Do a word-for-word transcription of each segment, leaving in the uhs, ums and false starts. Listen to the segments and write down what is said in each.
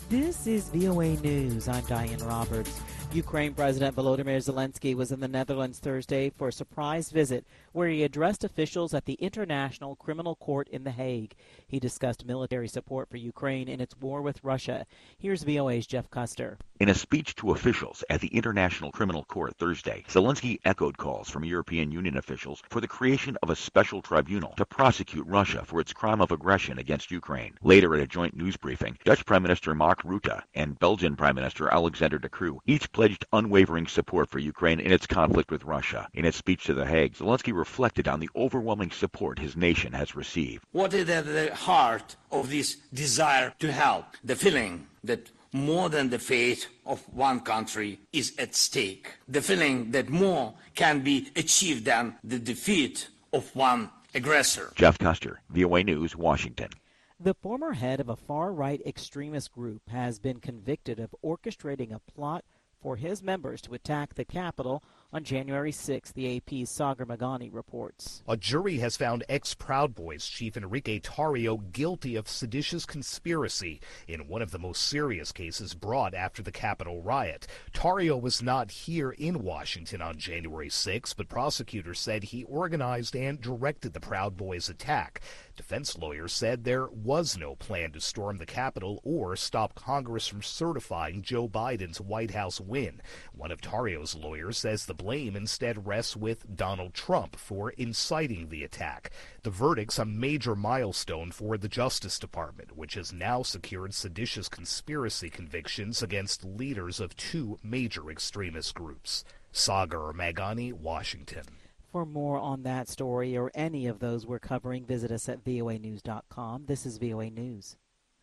This is V O A News. I'm Diane Roberts. Ukraine President Volodymyr Zelensky was in the Netherlands Thursday for a surprise visit where he addressed officials at the International Criminal Court in The Hague. He discussed military support for Ukraine in its war with Russia. Here's V O A's Jeff Custer. In a speech to officials at the International Criminal Court Thursday, Zelensky echoed calls from European Union officials for the creation of a special tribunal to prosecute Russia for its crime of aggression against Ukraine. Later at a joint news briefing, Dutch Prime Minister Mark Rutte and Belgian Prime Minister Alexander De Croo each pledged unwavering support for Ukraine in its conflict with Russia. In his speech to The Hague, Zelensky reflected on the overwhelming support his nation has received. What is at the heart of this desire to help? The feeling that more than the fate of one country is at stake. The feeling that more can be achieved than the defeat of one aggressor. Jeff Custer, V O A News, Washington. The former head of a far-right extremist group has been convicted of orchestrating a plot for his members to attack the Capitol on January sixth, the A P's Sagar Meghani reports. A jury has found ex-Proud Boys chief Enrique Tarrio guilty of seditious conspiracy in one of the most serious cases brought after the Capitol riot. Tarrio was not here in Washington on January sixth, but prosecutors said he organized and directed the Proud Boys attack. Defense lawyers said there was no plan to storm the Capitol or stop Congress from certifying Joe Biden's White House win. One of Tarrio's lawyers says the blame instead rests with Donald Trump for inciting the attack. The verdict's a major milestone for the Justice Department, which has now secured seditious conspiracy convictions against leaders of two major extremist groups. Sagar Meghani, Washington. For more on that story or any of those we're covering, visit us at V O A news dot com. This is V O A News.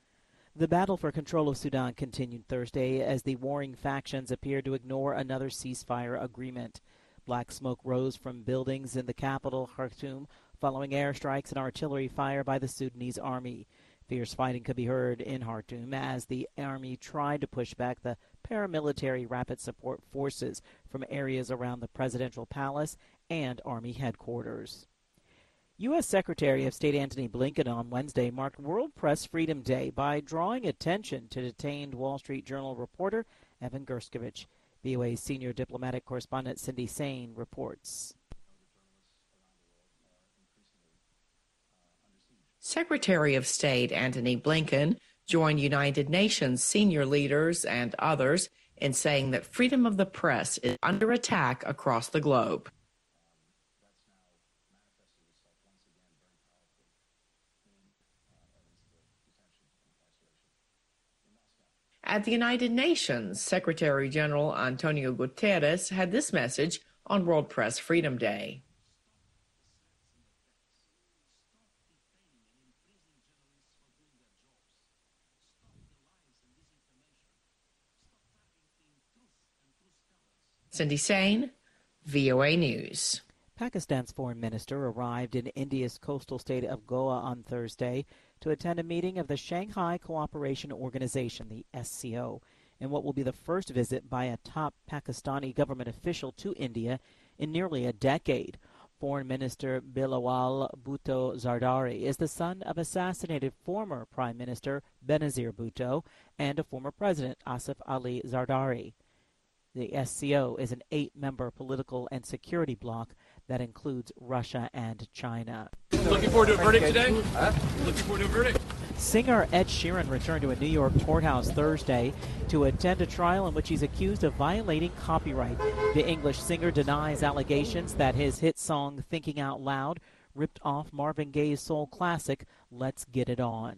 The battle for control of Sudan continued Thursday as the warring factions appeared to ignore another ceasefire agreement. Black smoke rose from buildings in the capital, Khartoum, following airstrikes and artillery fire by the Sudanese army. Fierce fighting could be heard in Khartoum as the army tried to push back the paramilitary rapid support forces from areas around the presidential palace and army headquarters. U S Secretary of State Antony Blinken on Wednesday marked World Press Freedom Day by drawing attention to detained Wall Street Journal reporter Evan Gershkovich. V O A's senior diplomatic correspondent Cindy Sain reports. Secretary of State Antony Blinken joined United Nations senior leaders and others in saying that freedom of the press is under attack across the globe. At the United Nations, Secretary General Antonio Guterres had this message on World Press Freedom Day. Cindy Sain, V O A News. Pakistan's foreign minister arrived in India's coastal state of Goa on Thursday to attend a meeting of the Shanghai Cooperation Organization, the S C O, in what will be the first visit by a top Pakistani government official to India in nearly a decade. Foreign Minister Bilawal Bhutto Zardari is the son of assassinated former Prime Minister Benazir Bhutto and a former President Asif Ali Zardari. The S C O is an eight-member political and security bloc that includes Russia and China. Looking forward to a verdict today? Huh? Looking forward to a verdict? Singer Ed Sheeran returned to a New York courthouse Thursday to attend a trial in which he's accused of violating copyright. The English singer denies allegations that his hit song Thinking Out Loud ripped off Marvin Gaye's soul classic Let's Get It On.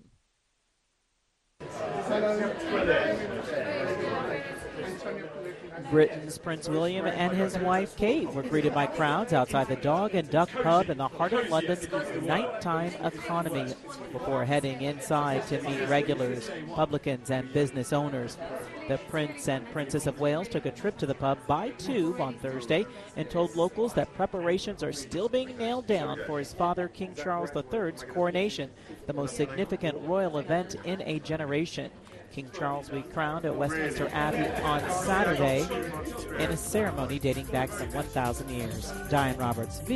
Britain's Prince William and his wife Kate were greeted by crowds outside the Dog and Duck pub in the heart of London's nighttime economy before heading inside to meet regulars, publicans, and business owners. The Prince and Princess of Wales took a trip to the pub by tube on Thursday and told locals that preparations are still being nailed down for his father, King Charles the third's coronation, the most significant royal event in a generation. King Charles will be crowned at Westminster Abbey on Saturday in a ceremony dating back some one thousand years. Diane Roberts.